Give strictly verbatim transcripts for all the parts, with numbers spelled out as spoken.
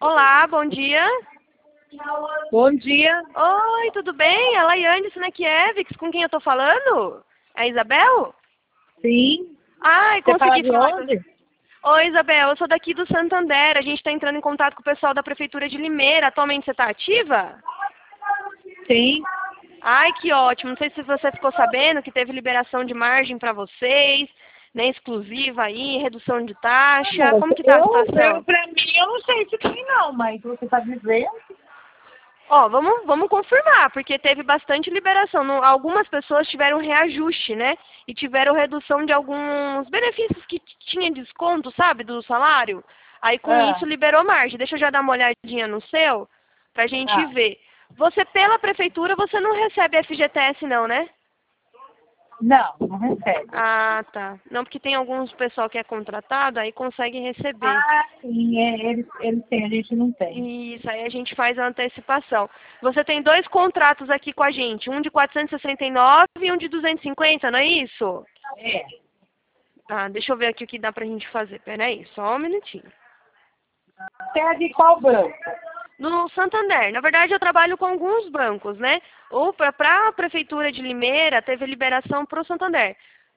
Olá, bom dia. Bom dia. Oi, tudo bem? É a Laiane Sinekiewicz, com quem eu tô falando? É a Isabel? Sim. Ai, Você fala consegui de falar com... onde? Oi, Isabel, eu sou daqui do Santander. A gente está entrando em contato com o pessoal da Prefeitura de Limeira. Atualmente você está ativa? Sim. Ai, que ótimo. Não sei se você ficou sabendo que teve liberação de margem para vocês, né, exclusiva aí, redução de taxa. Como que tá a Eu, situação? eu, pra mim, eu não sei se tem não, mas você tá dizendo. Ó, vamos, vamos confirmar, porque teve bastante liberação. No- algumas pessoas tiveram reajuste, né? E tiveram redução de alguns benefícios que t- tinha desconto, sabe, do salário. Aí com Ah, isso liberou margem. Deixa eu já dar uma olhadinha no seu, pra gente ah. ver. Você, pela prefeitura, você não recebe F G T S não, né? Não, não recebe. Ah, tá. Não, porque tem alguns pessoal que é contratado, aí consegue receber. Ah, sim, é, eles, eles têm, a gente não tem. Isso, aí a gente faz a antecipação. Você tem dois contratos aqui com a gente, um de quatrocentos e sessenta e nove e um de duzentos e cinquenta, não é isso? É. Tá, deixa eu ver aqui o que dá pra gente fazer. Pera aí, só um minutinho. Você é de qual banco? No Santander, na verdade eu trabalho com alguns bancos, né? Ou para a Prefeitura de Limeira, teve liberação para o Santander.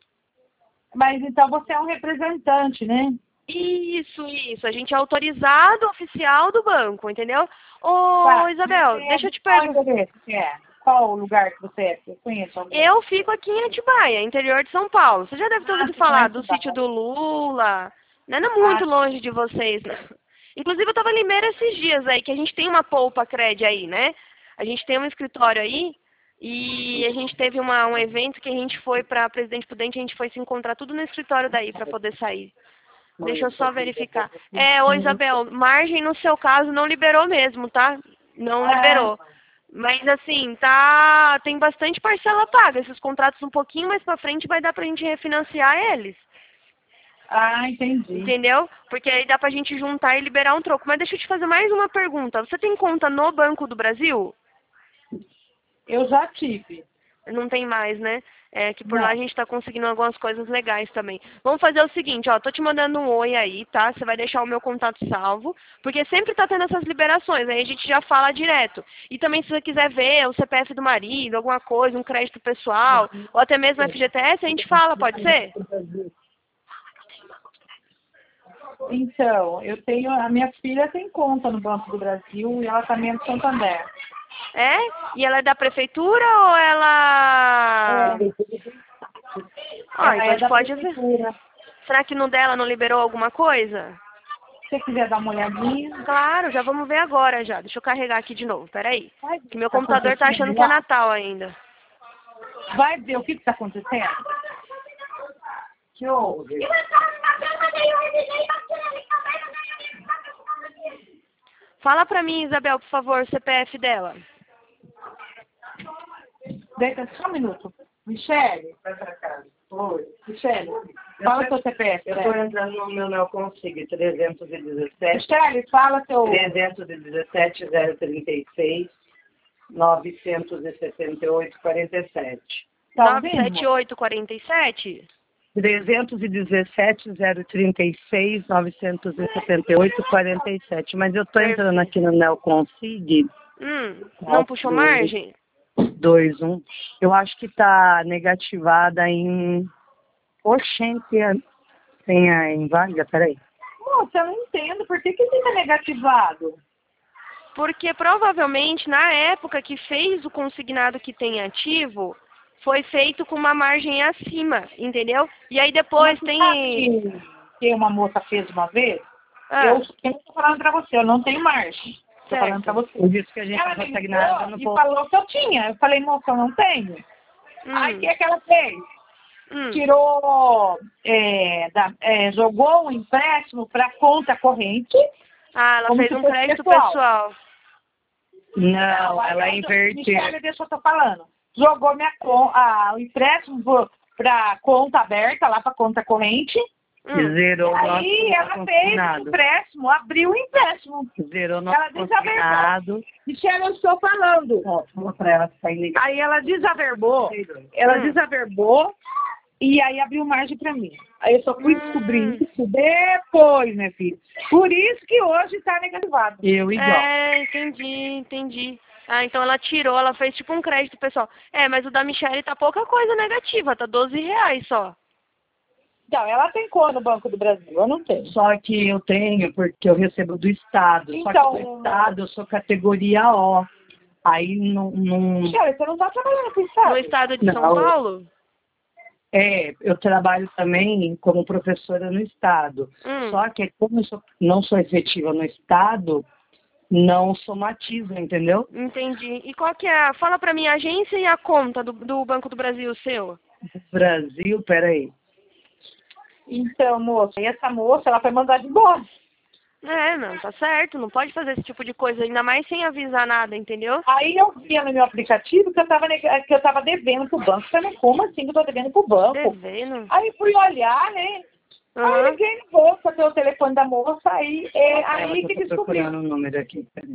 Mas então você é um representante, né? Isso, isso. A gente é autorizado oficial do banco, entendeu? Ô, Tá. Isabel, Você é deixa eu de te qual perguntar. endereço que é? Qual o lugar que você é? Você conhece algum? Eu fico aqui em Atibaia, interior de São Paulo. Você já deve ter Ah, ouvido você falar conhece do o sítio bairro. do Lula. Não é muito Ah, longe de vocês, né? Inclusive, eu estava em Limeira esses dias aí, que a gente tem uma polpa cred aí, né? A gente tem um escritório aí e a gente teve uma, um evento que a gente foi para Presidente Prudente, a gente foi se encontrar tudo no escritório daí para poder sair. Deixa eu só verificar. É, ô Isabel, margem no seu caso não liberou mesmo, tá? Não ah, liberou. Mas assim, tá, tem bastante parcela paga. Esses contratos um pouquinho mais pra frente vai dar pra gente refinanciar eles. ah, entendi. Entendeu? Porque aí dá pra gente juntar e liberar um troco. Mas deixa eu te fazer mais uma pergunta. Você tem conta no Banco do Brasil? Eu já tive. Não tem mais, né? É que por lá a Não. gente tá conseguindo algumas coisas legais também. Vamos fazer o seguinte, ó, tô te mandando um oi aí, tá? Você vai deixar o meu contato salvo, porque sempre tá tendo essas liberações, aí a gente já fala direto. E também se você quiser ver o C P F do marido, alguma coisa, um crédito pessoal, ou até mesmo F G T S, a gente fala, pode ser? Então, eu tenho, a minha filha tem conta no Banco do Brasil e ela também é do Santander. É? E ela é da prefeitura ou ela... Ah, Ela então a é gente da pode ver. prefeitura. Será que no dela não liberou alguma coisa? Se você quiser dar uma olhadinha, Claro, já vamos ver agora já. Deixa eu carregar aqui de novo, peraí. vai ver o Que que meu está computador tá acontecendo achando que é lá. Natal ainda. Vai ver o que está acontecendo. Que houve? Fala pra mim, Isabel, por favor, o C P F dela. Deita só um minuto. Michele. Vai pra casa. Oi. Michele, fala seu C P F. Eu estou entrando no meu não consigo, trezentos e dezessete, Michele, fala seu... trezentos e dezessete, zero trinta e seis, novecentos e sessenta e oito, quarenta e sete. Tá nove ouvindo? sete oito quatro sete? trezentos e dezessete, zero trinta e seis, novecentos e setenta e oito, quarenta e sete. Mas eu estou entrando aqui no Neoconsig, Hum, não puxou margem? dois um. Eu acho que está negativada em... Oxente, tem a inválida, peraí. Moça, eu não entendo. Por que que fica negativado? Porque provavelmente na época que fez o consignado que tem ativo, foi feito com uma margem acima, entendeu? E aí depois Mas tem... sabe que uma moça fez uma vez? Ah, Eu estou falando pra você, eu não tenho margem. Estou falando pra certo. você. Por isso que a gente Ela não me consegue nada ligou no e ponto. falou que eu tinha. Eu falei, moça, eu não tenho. Aí o Hum, que, é que ela fez? hum. Tirou, é, da, é, jogou um empréstimo para conta corrente. Ah, ela como fez se um fosse crédito pessoal. pessoal. Não, Aí ela eu- invertiu. Michele, deixa eu tô falando. Jogou minha, con- ah, o empréstimo para conta aberta, lá para conta corrente. Hum. Zerou o nosso Aí ela fez o consignado. empréstimo, abriu o empréstimo. Zerou o Ela nosso desaverbou. consignado. Michele, eu estou falando. Ó, mostra ela que tá ilegal. Aí ela desaverbou, ela Hum. desaverbou e aí abriu margem para mim. Aí eu só fui Hum. descobrir isso depois, minha filha. Por isso que hoje está negativado. Eu igual. É, entendi, entendi. Ah, então ela tirou, ela fez tipo um crédito, pessoal. É, mas o da Michelle tá pouca coisa negativa, tá doze reais só. Então, ela tem cor no Banco do Brasil, eu não tenho. Só que eu tenho porque eu recebo do Estado. Então, Só que do Estado eu sou categoria O. Aí não... não... Michelle, você não está trabalhando com o Estado? No estado de São Não. Paulo? É, eu trabalho também como professora no Estado. Hum. Só que como eu sou- não sou efetiva no Estado, não somatiza, entendeu? Entendi. E qual que é a... Fala pra mim a agência e a conta do, do Banco do Brasil seu. Brasil, peraí. Então, moça, e essa moça, ela foi mandada embora. É, não, tá certo. Não pode fazer esse tipo de coisa, ainda mais sem avisar nada, entendeu? Aí eu via no meu aplicativo que eu estava que eu tava devendo pro banco. Eu falei, como assim que eu tô devendo pro banco? Devendo. Aí fui olhar, né? Aí Aham. eu liguei no bolso, ter o telefone da moça, aí, é, Ela aí que que eu tô descobri. procurando o número aqui, peraí.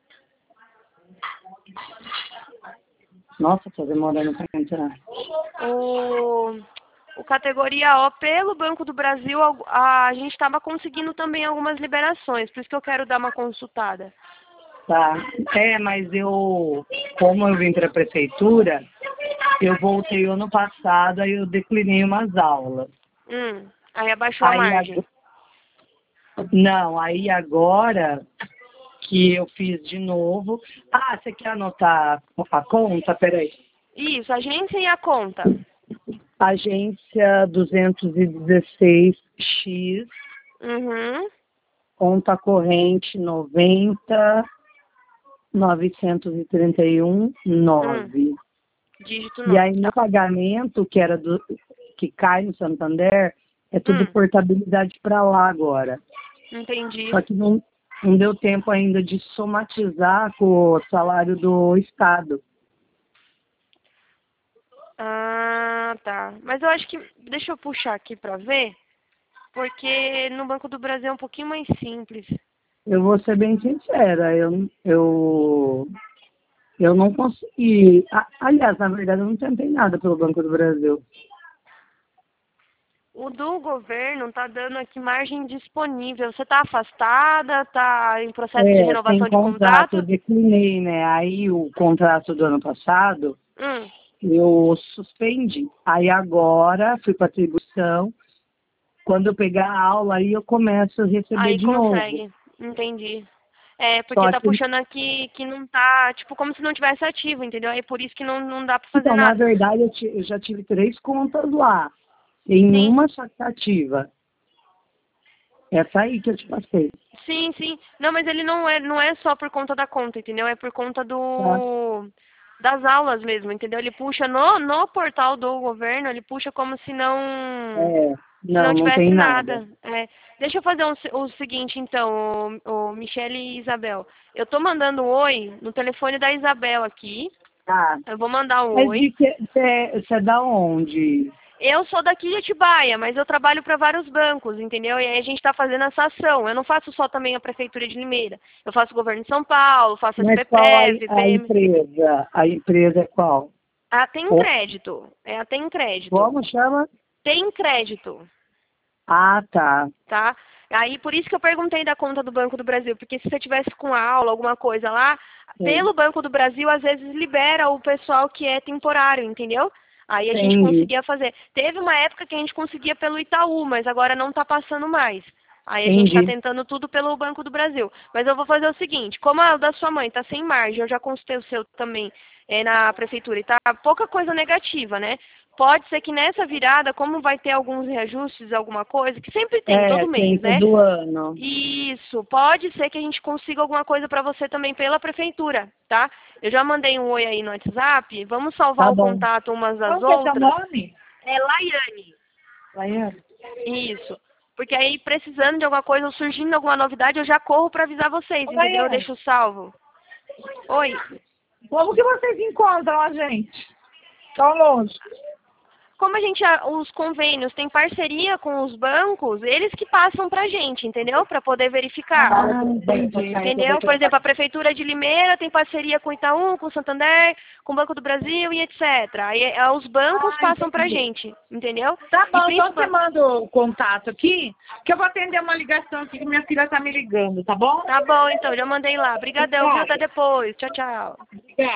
Nossa, tá demorando pra entrar. O, o categoria O, pelo Banco do Brasil, a, a gente estava conseguindo também algumas liberações, por isso que eu quero dar uma consultada. Tá. É, mas eu, como eu vim pra prefeitura, eu voltei ano passado, aí eu declinei umas aulas. Hum, aí abaixou a Aí margem. agora, não, aí agora que eu fiz de novo. Ah, você quer anotar a conta? Peraí. Isso, agência e a conta. Agência duzentos e dezesseis X, Uhum. conta corrente noventa, novecentos e trinta e um, nove. Dígito E nove. aí no pagamento, que era do que cai no Santander, é tudo Hum. portabilidade para lá agora. Entendi. Só que não, não deu tempo ainda de somatizar com o salário do Estado. Ah, tá. Mas eu acho que... Deixa eu puxar aqui pra ver, porque no Banco do Brasil é um pouquinho mais simples. Eu vou ser bem sincera, eu, eu, eu não consegui. A- Aliás, na verdade, eu não tentei nada pelo Banco do Brasil. O do governo tá dando aqui margem disponível. Você tá afastada? Tá em processo de É, renovação tem de contrato, eu contrato? declinei, né? Aí o contrato do ano passado, Hum. eu suspendi. Aí agora fui para atribuição. Quando eu pegar a aula, aí eu começo a receber Aí de novo. consegue. Entendi. É, porque Só tá que, puxando aqui que não tá, tipo, como se não tivesse ativo, entendeu? Aí por isso que não, não dá pra fazer então, na nada. verdade, eu, ti- eu já tive três contas lá. Em Sim. uma só que tá ativa. Essa aí que eu te passei. Sim, sim. Não, mas ele não é, não é só por conta da conta, entendeu? É por conta do das aulas mesmo, entendeu? Ele puxa no, no portal do governo, ele puxa como se não É, se não, não não tivesse tem nada. nada. É. Deixa eu fazer um se- o seguinte, então, o, o Michele e Isabel. Eu tô mandando um oi no telefone da Isabel aqui. Tá. Eu vou mandar um Mas oi. de que você é da onde? Eu sou daqui de Atibaia, mas eu trabalho para vários bancos, entendeu? E aí a gente está fazendo essa ação. Eu não faço só também a Prefeitura de Limeira. Eu faço o Governo de São Paulo, faço Mas qual a, S P P F, a P M. empresa? A empresa é qual? Ah, tem Ô, crédito. É, tem crédito. como chama? Tem crédito, Ah, tá. tá? Aí por isso que eu perguntei da conta do Banco do Brasil, porque se você tivesse com a aula, alguma coisa lá, pelo Banco do Brasil, às vezes libera o pessoal que é temporário, entendeu? Aí a gente Entendi. conseguia fazer. Teve uma época que a gente conseguia pelo Itaú, mas agora não está passando mais. Aí a gente está Entendi. tentando tudo pelo Banco do Brasil. Mas eu vou fazer o seguinte, como a da sua mãe está sem margem, eu já consultei o seu também é, na prefeitura e está pouca coisa negativa, né? Pode ser que nessa virada, como vai ter alguns reajustes, alguma coisa, que sempre tem, É, todo tem mês, né? todo ano. Isso, pode ser que a gente consiga alguma coisa para você também pela prefeitura, tá? Eu já mandei um oi aí no WhatsApp, vamos salvar Tá o bom. contato umas das Qual que é seu outras. nome? É Laiane. Laiane. Isso. Porque aí, precisando de alguma coisa ou surgindo alguma novidade, eu já corro para avisar vocês, Ô, entendeu? Eu Laiane, deixo salvo. Oi. como que vocês encontram a gente? Tão longe. como a gente, os convênios têm parceria com os bancos, eles que passam pra gente, entendeu? Para poder verificar. Ah, entendi. Entendeu? Por exemplo, a Prefeitura de Limeira tem parceria com o Itaú, com o Santander, com o Banco do Brasil e etcétera. Aí é, os bancos Ah, passam pra entendi. gente, entendeu? Tá bom, E então principal- você manda o contato aqui, que eu vou atender uma ligação aqui que minha filha tá me ligando, tá bom? Tá bom, então, já mandei lá. Obrigadão, viu? Até depois. Tchau, tchau.